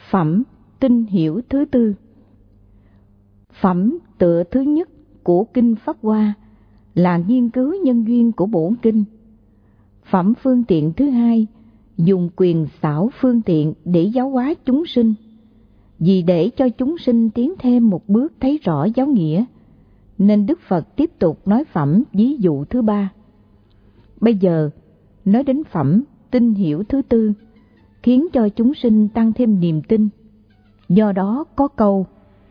Phẩm tinh hiểu thứ tư. Phẩm tựa thứ nhất của Kinh Pháp Hoa là nghiên cứu nhân duyên của bổn kinh. Phẩm phương tiện thứ hai, dùng quyền xảo phương tiện để giáo hóa chúng sinh. Vì để cho chúng sinh tiến thêm một bước thấy rõ giáo nghĩa, nên Đức Phật tiếp tục nói phẩm ví dụ thứ ba. Bây giờ, nói đến phẩm tinh hiểu thứ tư, khiến cho chúng sinh tăng thêm niềm tin. Do đó có câu,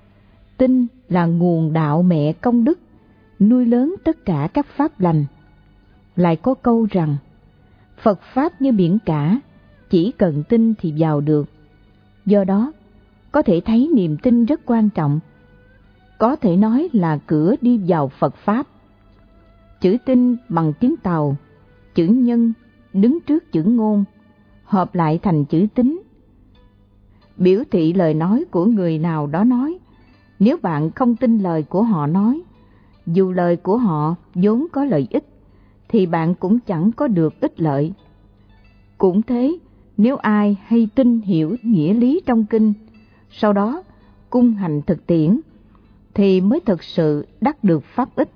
tin là nguồn đạo mẹ công đức, nuôi lớn tất cả các pháp lành. Lại có câu rằng, Phật Pháp như biển cả, chỉ cần tin thì vào được. Do đó, có thể thấy niềm tin rất quan trọng. Có thể nói là cửa đi vào Phật Pháp. Chữ tin bằng tiếng Tàu, chữ nhân đứng trước chữ ngôn, hợp lại thành chữ tín. Biểu thị lời nói của người nào đó nói, nếu bạn không tin lời của họ nói, dù lời của họ vốn có lợi ích, thì bạn cũng chẳng có được ích lợi. Cũng thế, nếu ai hay tin hiểu nghĩa lý trong kinh, sau đó cung hành thực tiễn, thì mới thực sự đắc được pháp ích.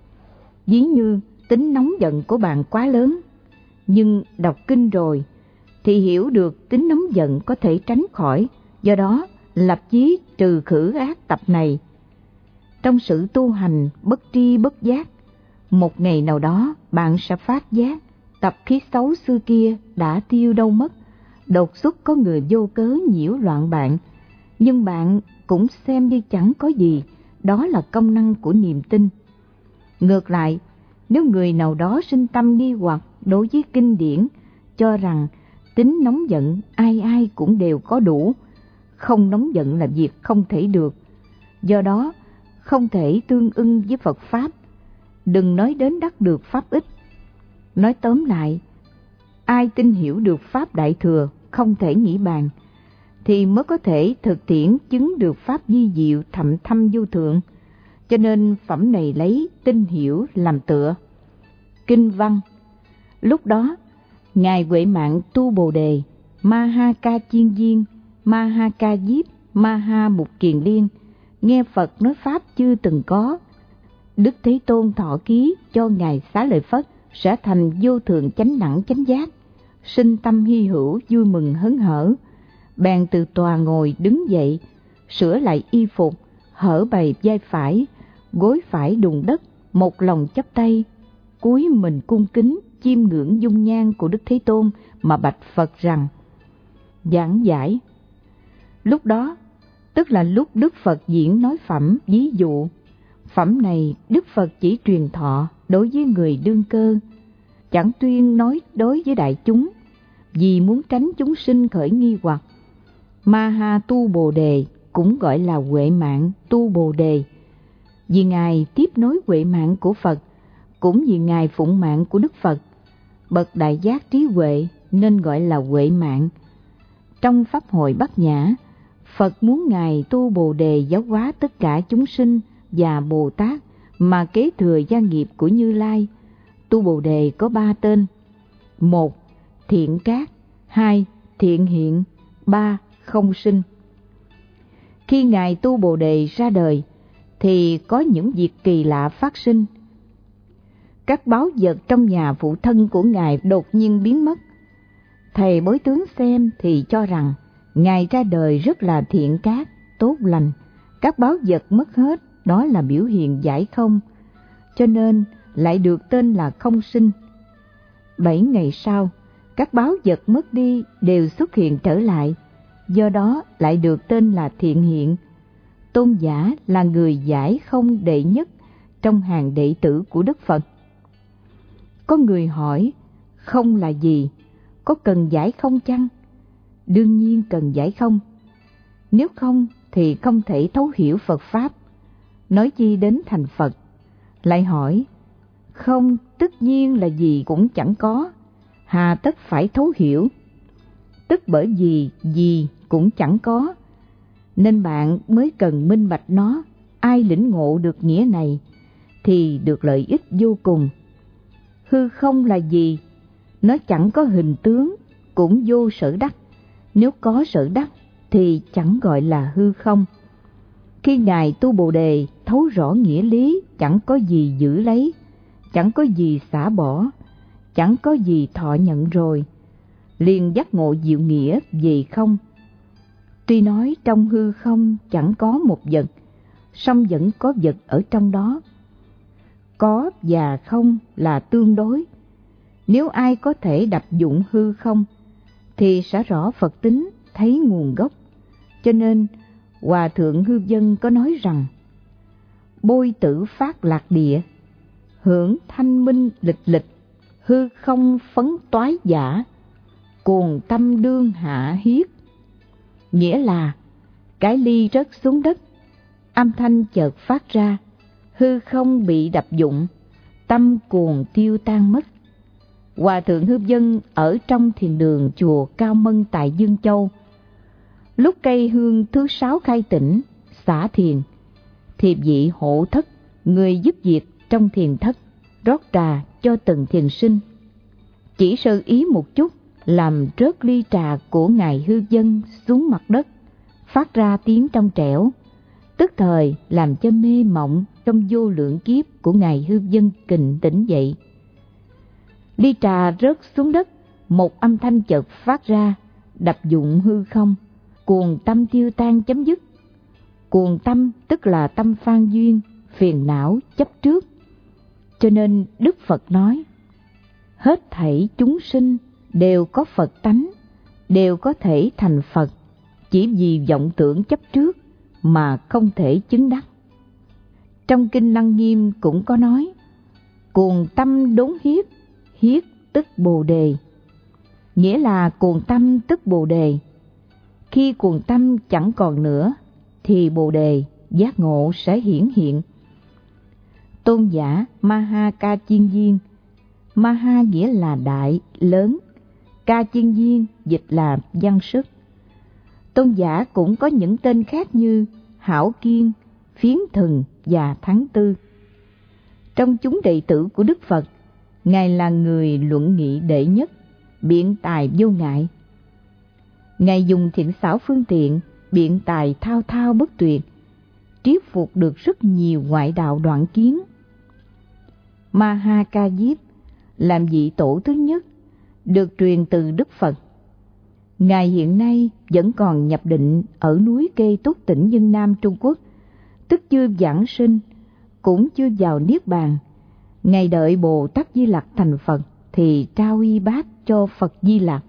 Ví như tính nóng giận của bạn quá lớn, nhưng đọc kinh rồi thì hiểu được tính nóng giận có thể tránh khỏi, do đó lập chí trừ khử ác tập này. Trong sự tu hành bất tri bất giác, một ngày nào đó bạn sẽ phát giác tập khí xấu xưa kia đã tiêu đâu mất. Đột xuất có người vô cớ nhiễu loạn bạn, nhưng bạn cũng xem như chẳng có gì, đó là công năng của niềm tin. Ngược lại, nếu người nào đó sinh tâm nghi hoặc đối với kinh điển, cho rằng tính nóng giận ai ai cũng đều có đủ, không nóng giận là việc không thể được, do đó không thể tương ưng với Phật Pháp, đừng nói đến đắc được pháp ích. Nói tóm lại, ai tin hiểu được Pháp Đại Thừa không thể nghĩ bàn, thì mới có thể thực tiễn chứng được Pháp vi diệu thậm thâm vô thượng. Cho nên phẩm này lấy tin hiểu làm tựa. Kinh văn. Lúc đó, Ngài Huệ Mạng Tu Bồ Đề, Ma Ha Ca Chiên Viên, Ma Ha Ca Diếp, Ma Ha Mục Kiền Liên, nghe Phật nói Pháp chưa từng có. Đức Thế Tôn thọ ký cho Ngài Xá Lợi Phất sẽ thành vô thượng chánh đẳng chánh giác, sinh tâm hy hữu vui mừng hớn hở. Bèn từ tòa ngồi đứng dậy, sửa lại y phục, hở bày vai phải, gối phải đùn đất, một lòng chắp tay, cúi mình cung kính chiêm ngưỡng dung nhan của Đức Thế Tôn mà bạch Phật rằng: Giảng giải. Lúc đó, tức là lúc Đức Phật diễn nói phẩm ví dụ. Phẩm này Đức Phật chỉ truyền thọ đối với người đương cơ, chẳng tuyên nói đối với đại chúng, vì muốn tránh chúng sinh khởi nghi hoặc. Ma Ha Tu Bồ Đề cũng gọi là Huệ Mạng Tu Bồ Đề, vì Ngài tiếp nối huệ mạng của Phật, cũng vì Ngài phụng mạng của Đức Phật, bậc đại giác trí huệ nên gọi là Huệ Mạng. Trong Pháp hội Bát Nhã, Phật muốn Ngài Tu Bồ Đề giáo hóa tất cả chúng sinh và Bồ Tát mà kế thừa gia nghiệp của Như Lai. Tu Bồ Đề có 3 tên: 1. Thiện Cát, 2. Thiện Hiện, 3. Không Sinh. Khi Ngài Tu Bồ Đề ra đời, thì có những việc kỳ lạ phát sinh. Các báu vật trong nhà phụ thân của Ngài đột nhiên biến mất. Thầy bói tướng xem thì cho rằng Ngài ra đời rất là thiện cát, tốt lành. Các báu vật mất hết, đó là biểu hiện giải không, cho nên lại được tên là Không Sinh. 7 ngày sau, các báu vật mất đi đều xuất hiện trở lại, do đó lại được tên là Thiện Hiện. Tôn giả là người giải không đệ nhất trong hàng đệ tử của Đức Phật. Có người hỏi, không là gì? Có cần giải không chăng? Đương nhiên cần giải không. Nếu không thì không thể thấu hiểu Phật Pháp, nói chi đến thành Phật. Lại hỏi, không tất nhiên là gì cũng chẳng có, hà tất phải thấu hiểu? Tức bởi vì gì cũng chẳng có, nên bạn mới cần minh bạch nó. Ai lĩnh ngộ được nghĩa này thì được lợi ích vô cùng. Hư không là gì? Nó chẳng có hình tướng, cũng vô sở đắc. Nếu có sở đắc thì chẳng gọi là hư không. Khi Ngài tu Bồ Đề thấu rõ nghĩa lý chẳng có gì giữ lấy, chẳng có gì xả bỏ, chẳng có gì thọ nhận rồi, liền giác ngộ diệu nghĩa về không. Tuy nói trong hư không chẳng có một vật, song vẫn có vật ở trong đó. Có và không là tương đối. Nếu ai có thể đập dụng hư không, thì sẽ rõ Phật tính, thấy nguồn gốc. Cho nên, Hòa Thượng Hư Vân có nói rằng, bôi tử phát lạc địa, hưởng thanh minh lịch lịch, hư không phấn toái giả, cuồng tâm đương hạ hiết. Nghĩa là, cái ly rớt xuống đất, âm thanh chợt phát ra, hư không bị đập dụng, tâm cuồng tiêu tan mất. Hòa Thượng Hư Vân ở trong thiền đường chùa Cao Mân tại Dương Châu. Lúc cây hương thứ 6 khai tỉnh, xả thiền, thì vị hộ thất, người giúp việc trong thiền thất, rót trà cho từng thiền sinh. Chỉ sơ ý một chút, làm rớt ly trà của Ngài Hư Vân xuống mặt đất, phát ra tiếng trong trẻo, tức thời làm cho mê mộng trong vô lượng kiếp của Ngài Hư Vân kình tỉnh dậy. Ly trà rớt xuống đất, một âm thanh chợt phát ra, đập dụng hư không, cuồng tâm tiêu tan chấm dứt. Cuồng tâm tức là tâm phan duyên, phiền não, chấp trước. Cho nên Đức Phật nói, hết thảy chúng sinh đều có Phật tánh, đều có thể thành Phật, chỉ vì vọng tưởng chấp trước mà không thể chứng đắc. Trong Kinh Lăng Nghiêm cũng có nói, cuồng tâm đốn hiếp, hiếp tức Bồ Đề. Nghĩa là cuồng tâm tức Bồ Đề. Khi cuồng tâm chẳng còn nữa, thì Bồ Đề giác ngộ sẽ hiển hiện. Tôn giả Maha Ca Chiên Viên, Maha nghĩa là đại, lớn, Ca Chiên Viên dịch là văn sức. Tôn giả cũng có những tên khác như Hảo Kiên, Phiến Thần và Tháng Tư. Trong chúng đệ tử của Đức Phật, Ngài là người luận nghị đệ nhất, biện tài vô ngại. Ngài dùng thiện xảo phương tiện, biện tài thao thao bất tuyệt, triết phục được rất nhiều ngoại đạo đoạn kiến. Maha Ca Diếp làm vị tổ thứ nhất, được truyền từ Đức Phật. Ngài hiện nay vẫn còn nhập định ở núi Kê Túc tỉnh Vân Nam Trung Quốc, tức chưa giảng sinh, cũng chưa vào Niết Bàn. Ngài đợi Bồ Tát Di Lặc thành Phật thì trao y bát cho Phật Di Lặc.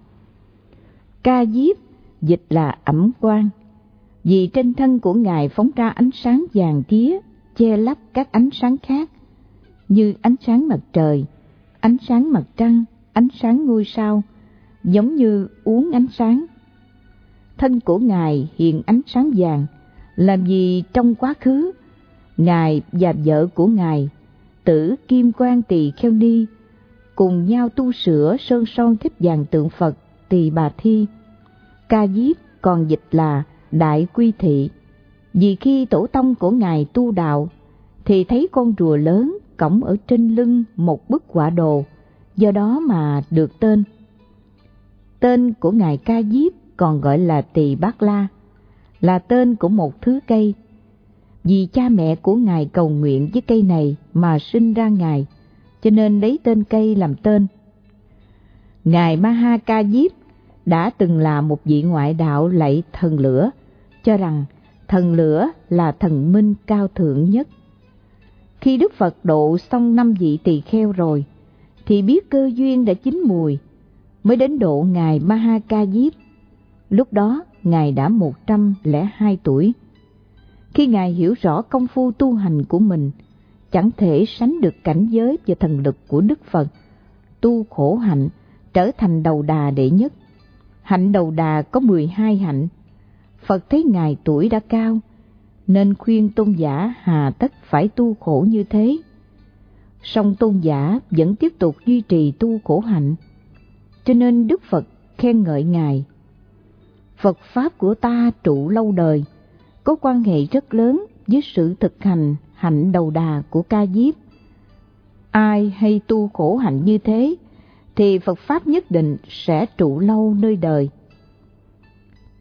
Ca Diếp dịch là ẩm quang, vì trên thân của Ngài phóng ra ánh sáng vàng tía, che lấp các ánh sáng khác, như ánh sáng mặt trời, ánh sáng mặt trăng, ánh sáng ngôi sao, giống như uống ánh sáng. Thân của Ngài hiện ánh sáng vàng, làm vì trong quá khứ, Ngài và vợ của Ngài, Tử Kim Quan Tỳ Kheo Ni, cùng nhau tu sửa sơn son thiếp vàng tượng Phật Tỳ Bà Thi. Ca Diếp còn dịch là Đại Quy Thị, vì khi tổ tông của Ngài tu đạo, thì thấy con rùa lớn cõng ở trên lưng một bức họa đồ, do đó mà được tên. Tên của Ngài Ca Diếp còn gọi là Tỳ Bát La, là tên của một thứ cây, vì cha mẹ của Ngài cầu nguyện với cây này mà sinh ra Ngài, cho nên lấy tên cây làm tên. Ngài Maha Ca Diếp đã từng là một vị ngoại đạo lạy thần lửa, cho rằng thần lửa là thần minh cao thượng nhất. Khi Đức Phật độ xong 5 vị tỳ kheo rồi, thì biết cơ duyên đã chín mùi, mới đến độ Ngài Maha Ca Diếp. Lúc đó Ngài đã 102 tuổi. Khi Ngài hiểu rõ công phu tu hành của mình, chẳng thể sánh được cảnh giới và thần lực của Đức Phật, tu khổ hạnh, trở thành đầu đà đệ nhất. Hạnh đầu đà có 12 hạnh. Phật thấy Ngài tuổi đã cao, nên khuyên tôn giả hà tất phải tu khổ như thế. Song tôn giả vẫn tiếp tục duy trì tu khổ hạnh, cho nên Đức Phật khen ngợi Ngài. Phật Pháp của ta trụ lâu đời, có quan hệ rất lớn với sự thực hành hạnh đầu đà của Ca Diếp. Ai hay tu khổ hạnh như thế, thì Phật Pháp nhất định sẽ trụ lâu nơi đời.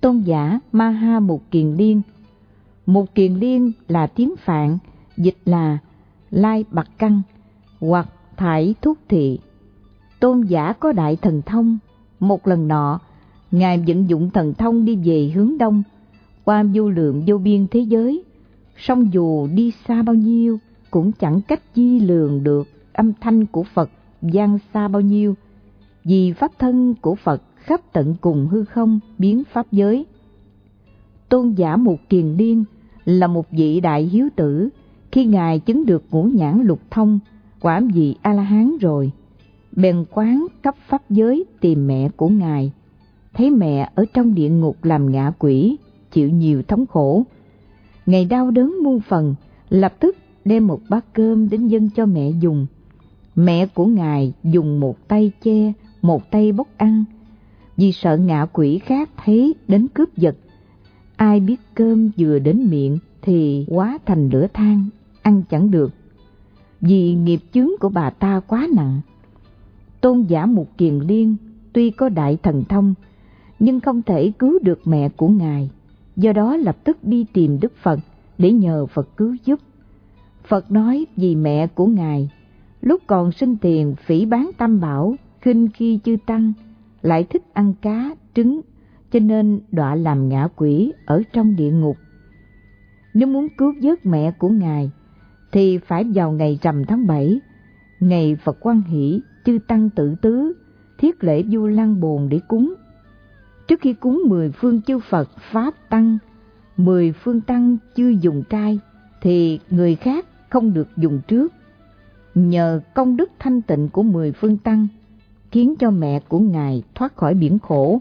tôn giả Maha Mục Kiền Liên. Mục Kiền Liên là tiếng Phạn, dịch là Lai Bạc Căn hoặc Thải Thúc Thị. Tôn giả có đại thần thông. Một lần nọ, Ngài vận dụng thần thông đi về hướng đông, qua vô lượng vô biên thế giới, song dù đi xa bao nhiêu cũng chẳng cách chi lường được âm thanh của Phật vang xa bao nhiêu, vì pháp thân của Phật khắp tận cùng hư không biến pháp giới. Tôn giả Mục Kiền Liên là một vị đại hiếu tử. Khi Ngài chứng được ngũ nhãn lục thông, quả vị A-la-hán rồi, bèn quán khắp pháp giới tìm mẹ của Ngài. Thấy mẹ ở trong địa ngục làm ngạ quỷ, chịu nhiều thống khổ. Ngài đau đớn muôn phần, lập tức đem một bát cơm đến dâng cho mẹ dùng. Mẹ của Ngài dùng một tay che, một tay bốc ăn, vì sợ ngạ quỷ khác thấy đến cướp giật. Ai biết cơm vừa đến miệng thì hóa thành lửa than, ăn chẳng được, vì nghiệp chướng của bà ta quá nặng. Tôn giả Mục Kiền Liên tuy có đại thần thông, nhưng không thể cứu được mẹ của Ngài, do đó lập tức đi tìm Đức Phật để nhờ Phật cứu giúp. Phật nói vì mẹ của Ngài lúc còn sinh tiền phỉ báng tam bảo, khinh khi chư tăng, lại thích ăn cá, trứng, cho nên đọa làm ngạ quỷ ở trong địa ngục. Nếu muốn cứu vớt mẹ của Ngài thì phải vào ngày rằm tháng 7, ngày Phật Hoan Hỷ, chư tăng tự tứ thiết lễ Vu Lan Bồn để cúng. Trước khi cúng 10 phương chư Phật Pháp Tăng, 10 phương Tăng chưa dùng trai thì người khác không được dùng trước. Nhờ công đức thanh tịnh của 10 phương Tăng khiến cho mẹ của Ngài thoát khỏi biển khổ.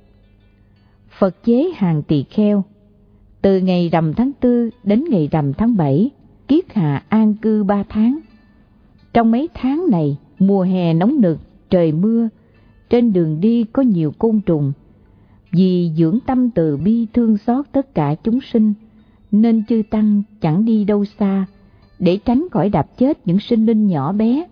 Phật chế hàng tỳ kheo. Từ ngày rằm tháng 4 đến ngày rằm tháng 7, kiết hạ an cư 3 tháng. Trong mấy tháng này, mùa hè nóng nực, trời mưa, trên đường đi có nhiều côn trùng. Vì dưỡng tâm từ bi thương xót tất cả chúng sinh, nên chư tăng chẳng đi đâu xa, để tránh khỏi đạp chết những sinh linh nhỏ bé.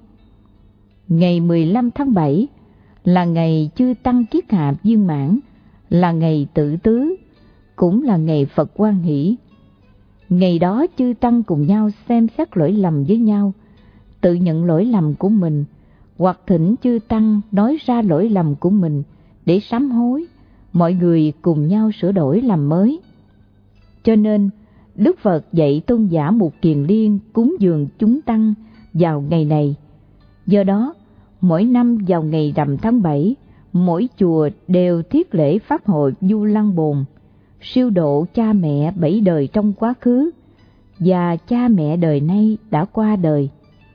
Ngày 15 tháng 7 là ngày chư tăng kiết hạ viên mãn, là ngày tự tứ, cũng là ngày Phật Hoan Hỷ. Ngày đó chư tăng cùng nhau xem xét lỗi lầm với nhau, tự nhận lỗi lầm của mình, hoặc thỉnh chư tăng nói ra lỗi lầm của mình để sám hối, mọi người cùng nhau sửa đổi làm mới. Cho nên, Đức Phật dạy tôn giả Mục Kiền Liên cúng dường chúng tăng vào ngày này. Do đó, mỗi năm vào ngày rằm tháng 7, mỗi chùa đều thiết lễ pháp hội Vu Lan Bồn, siêu độ cha mẹ 7 đời trong quá khứ và cha mẹ đời nay đã qua đời.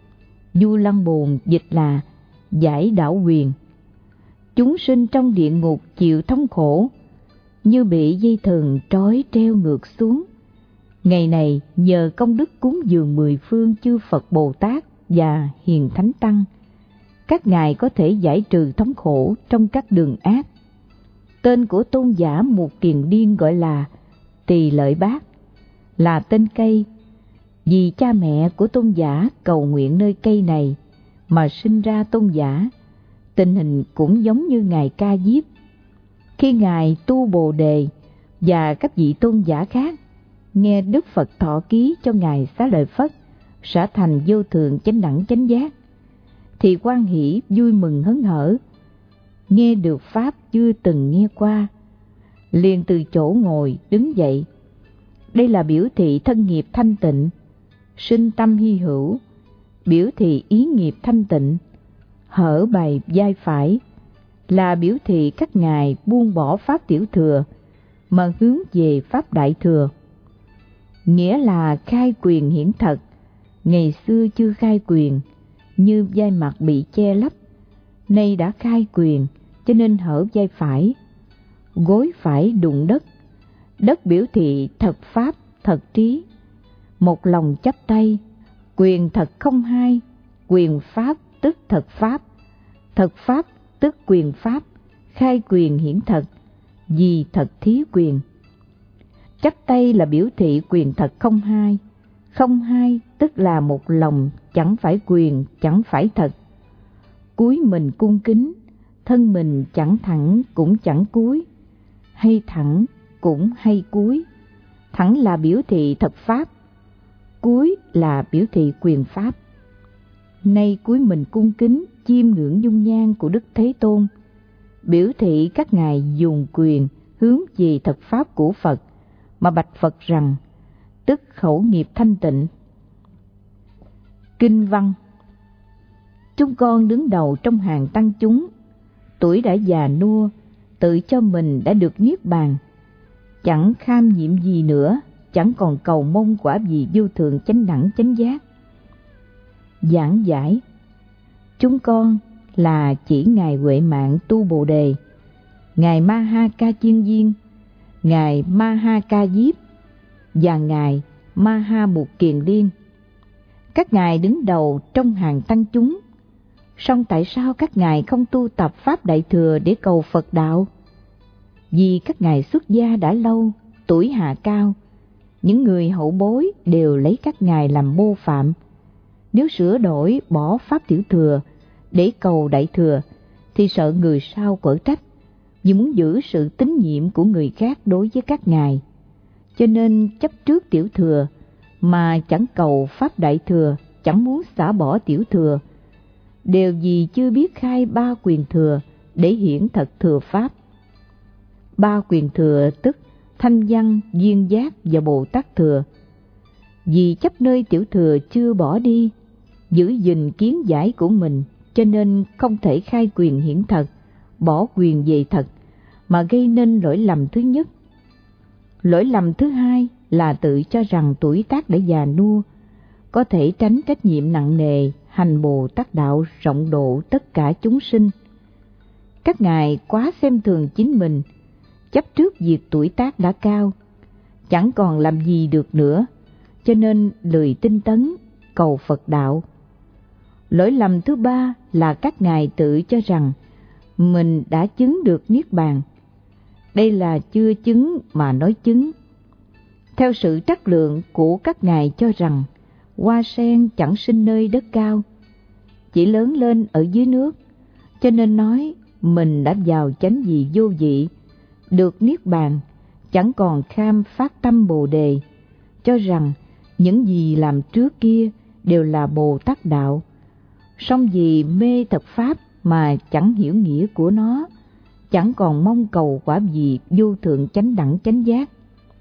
Vu Lan Bồn dịch là giải đảo quyền. Chúng sinh trong địa ngục chịu thống khổ, như bị dây thừng trói treo ngược xuống. Ngày này nhờ công đức cúng dường 10 phương chư Phật Bồ Tát và Hiền Thánh Tăng, các ngài có thể giải trừ thống khổ trong các đường ác. Tên của tôn giả Mục Kiền Liên gọi là Tỳ Lợi Bát, là tên cây, vì cha mẹ của tôn giả cầu nguyện nơi cây này mà sinh ra tôn giả. Tình hình cũng giống như ngài Ca Diếp. Khi ngài tu Bồ Đề và các vị tôn giả khác nghe Đức Phật thọ ký cho ngài Xá Lợi Phất sở thành vô thượng chánh đẳng chánh giác, thì hoan hỷ vui mừng hớn hở, nghe được pháp chưa từng nghe qua, liền từ chỗ ngồi đứng dậy. Đây là biểu thị thân nghiệp thanh tịnh, sinh tâm hy hữu, biểu thị ý nghiệp thanh tịnh. Hở bày vai phải là biểu thị các ngài buông bỏ pháp tiểu thừa mà hướng về pháp đại thừa, nghĩa là khai quyền hiển thật. Ngày xưa chưa khai quyền, như vai mặt bị che lấp, nay đã khai quyền cho nên hở vai phải. Gối phải đụng đất, đất biểu thị thật pháp thật trí. Một lòng chắp tay, quyền thật không hai, quyền pháp tức thật pháp tức quyền pháp, khai quyền hiển thật, vì thật thí quyền. Chắp tay là biểu thị quyền thật không hai tức là một lòng chẳng phải quyền chẳng phải thật. Cúi mình cung kính, thân mình chẳng thẳng cũng chẳng cúi, hay thẳng cũng hay cúi, thẳng là biểu thị thật pháp, cúi là biểu thị quyền pháp. Nay cúi mình cung kính chiêm ngưỡng dung nhan của Đức Thế Tôn, biểu thị các ngài dùng quyền hướng về thật pháp của Phật mà bạch Phật rằng, tức khẩu nghiệp thanh tịnh. Kinh văn: chúng con đứng đầu trong hàng tăng chúng, tuổi đã già nua, tự cho mình đã được niết bàn, chẳng kham nhiệm gì nữa, chẳng còn cầu mong quả vị vô thượng chánh đẳng chánh giác. Giảng giải: chúng con là chỉ ngài Huệ Mạng tu Bồ Đề, ngài Ma Ha Ca Chiên Viên, ngài Ma Ha Ca Diếp và ngài Ma Ha Mục Kiền Liên. Các ngài đứng đầu trong hàng tăng chúng, song tại sao các ngài không tu tập pháp đại thừa để cầu Phật đạo? Vì các ngài xuất gia đã lâu, tuổi hạ cao, những người hậu bối đều lấy các ngài làm mô phạm. Nếu sửa đổi bỏ pháp tiểu thừa để cầu đại thừa thì sợ người sau quở trách, vì muốn giữ sự tín nhiệm của người khác đối với các ngài, cho nên chấp trước tiểu thừa mà chẳng cầu pháp đại thừa, chẳng muốn xả bỏ tiểu thừa, đều vì chưa biết khai ba quyền thừa để hiển thật thừa pháp. Ba quyền thừa tức thanh văn, duyên giác và Bồ Tát thừa. Vì chấp nơi tiểu thừa chưa bỏ đi, giữ gìn kiến giải của mình, cho nên không thể khai quyền hiển thật, bỏ quyền về thật, mà gây nên lỗi lầm thứ nhất. Lỗi lầm thứ hai là tự cho rằng tuổi tác đã già nua, có thể tránh trách nhiệm nặng nề hành Bồ Tát đạo rộng độ tất cả chúng sinh. Các ngài quá xem thường chính mình, chấp trước việc tuổi tác đã cao, chẳng còn làm gì được nữa, cho nên lười tinh tấn cầu Phật đạo. Lỗi lầm thứ ba là các ngài tự cho rằng mình đã chứng được niết bàn. Đây là chưa chứng mà nói chứng. Theo sự trắc lượng của các ngài cho rằng hoa sen chẳng sinh nơi đất cao, chỉ lớn lên ở dưới nước, cho nên nói mình đã vào chánh vị vô vị, được niết bàn, chẳng còn kham phát tâm Bồ Đề, cho rằng những gì làm trước kia đều là Bồ Tát đạo, song vì mê thật pháp mà chẳng hiểu nghĩa của nó, chẳng còn mong cầu quả vị vô thượng chánh đẳng chánh giác.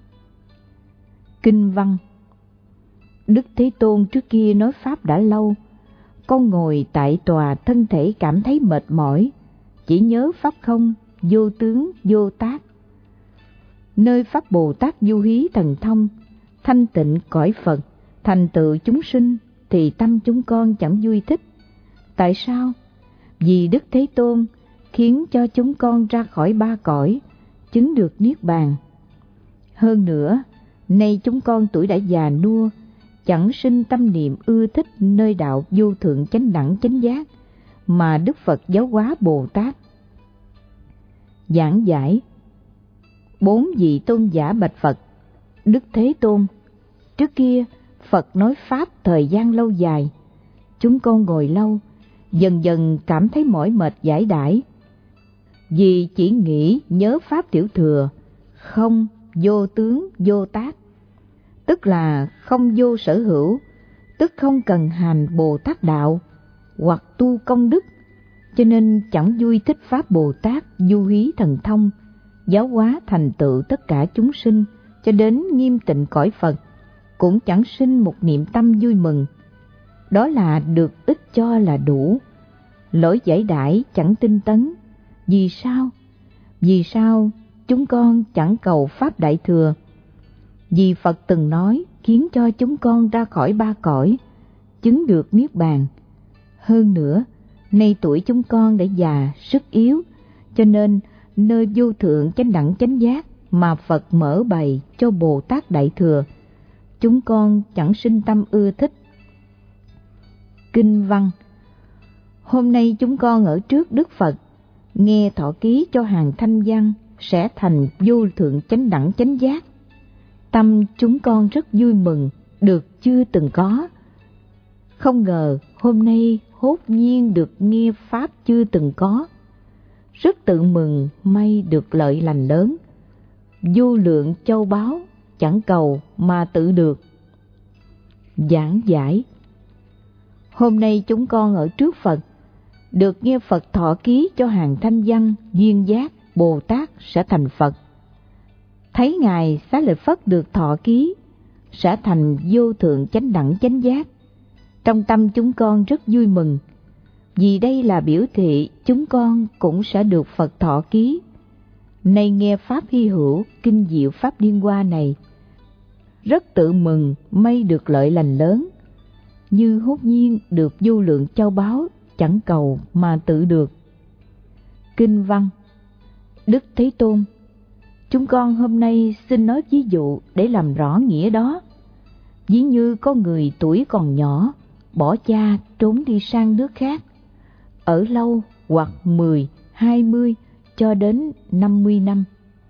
Kinh văn: Đức Thế Tôn trước kia nói pháp đã lâu, con ngồi tại tòa thân thể cảm thấy mệt mỏi, chỉ nhớ pháp không, vô tướng vô tác. Nơi pháp Bồ Tát du hí thần thông, thanh tịnh cõi Phật, thành tựu chúng sinh, thì tâm chúng con chẳng vui thích. Tại sao? Vì Đức Thế Tôn khiến cho chúng con ra khỏi ba cõi, chứng được niết bàn. Hơn nữa, nay chúng con tuổi đã già nua, chẳng sinh tâm niệm ưa thích nơi đạo vô thượng chánh đẳng chánh giác mà Đức Phật giáo hóa Bồ Tát. Giảng giải: bốn vị tôn giả bạch Phật: Đức Thế Tôn, trước kia Phật nói pháp thời gian lâu dài, chúng con ngồi lâu, dần dần cảm thấy mỏi mệt dãi dãi, vì chỉ nghĩ nhớ pháp tiểu thừa, không vô tướng vô tác, tức là không vô sở hữu, tức không cần hành Bồ Tát đạo hoặc tu công đức, cho nên chẳng vui thích pháp Bồ Tát du hí thần thông, giáo hóa thành tựu tất cả chúng sinh cho đến nghiêm tịnh cõi Phật, cũng chẳng sinh một niệm tâm vui mừng. Đó là được ít cho là đủ. Lỗi giải đãi chẳng tinh tấn. Vì sao? Vì sao chúng con chẳng cầu pháp đại thừa? Vì Phật từng nói khiến cho chúng con ra khỏi ba cõi, chứng được niết bàn. Hơn nữa, nay tuổi chúng con đã già, sức yếu, cho nên nơi vô thượng chánh đẳng chánh giác mà Phật mở bày cho Bồ Tát đại thừa, chúng con chẳng sinh tâm ưa thích. Kinh văn: Hôm nay chúng con ở trước Đức Phật, nghe thọ ký cho hàng thanh văn sẽ thành vô thượng chánh đẳng chánh giác. Tâm chúng con rất vui mừng, được chưa từng có. Không ngờ hôm nay hốt nhiên được nghe pháp chưa từng có. Rất tự mừng may được lợi lành lớn. vô lượng châu báu, chẳng cầu mà tự được. Giảng giải. Hôm nay chúng con ở trước Phật, được nghe Phật thọ ký cho hàng thanh văn, duyên giác, Bồ Tát sẽ thành Phật. Thấy Ngài Xá Lợi Phất được thọ ký, sẽ thành vô thượng chánh đẳng chánh giác. Trong tâm chúng con rất vui mừng, vì đây là biểu thị chúng con cũng sẽ được Phật thọ ký. Nay nghe Pháp hy hữu, kinh diệu Pháp Liên Hoa này, rất tự mừng may được lợi lành lớn, như hốt nhiên được vô lượng châu báu, chẳng cầu mà tự được. Kinh văn. Đức Thế Tôn, chúng con hôm nay xin nói ví dụ để làm rõ nghĩa đó. Ví như có người tuổi còn nhỏ, bỏ cha trốn đi sang nước khác, ở lâu hoặc 10, 20 cho đến 50 năm.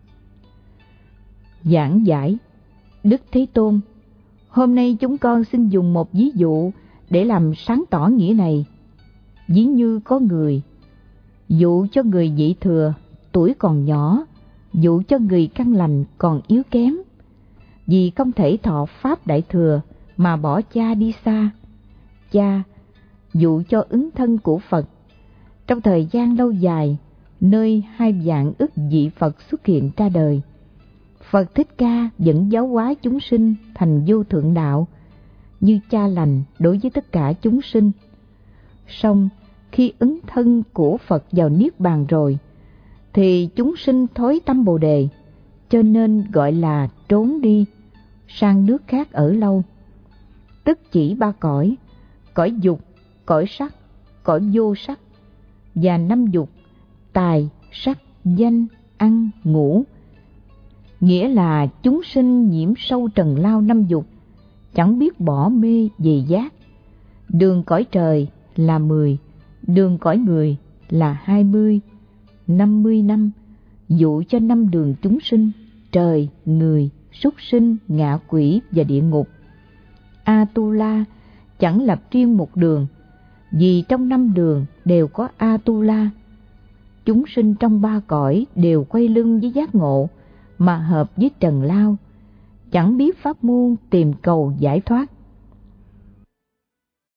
Giảng giải. Đức Thế Tôn, hôm nay chúng con xin dùng một ví dụ để làm sáng tỏ nghĩa này. Ví như có người, dụ cho người vị thừa, tuổi còn nhỏ, dụ cho người căn lành còn yếu kém, vì không thể thọ Pháp Đại Thừa mà bỏ cha đi xa. Cha dụ cho ứng thân của Phật. Trong thời gian lâu dài, nơi 2 vạn ức vị Phật xuất hiện ra đời, Phật Thích Ca vẫn giáo hóa chúng sinh thành vô thượng đạo, như cha lành đối với tất cả chúng sinh. Song khi ứng thân của Phật vào Niết Bàn rồi, thì chúng sinh thối tâm Bồ Đề, cho nên gọi là trốn đi sang nước khác ở lâu. Tức chỉ 3 cõi: cõi dục, cõi sắc, cõi vô sắc, và 5 dục: tài, sắc, danh, ăn, ngủ. Nghĩa là chúng sinh nhiễm sâu trần lao 5 dục, chẳng biết bỏ mê về giác. Đường cõi trời là 10, đường cõi người là 20, 50 năm, dụ cho 5 đường chúng sinh: trời, người, súc sinh, ngạ quỷ và địa ngục. Atula chẳng lập riêng một đường, vì trong 5 đường đều có Atula. Chúng sinh trong 3 cõi đều quay lưng với giác ngộ, mà hợp với trần lao, chẳng biết pháp môn tìm cầu giải thoát.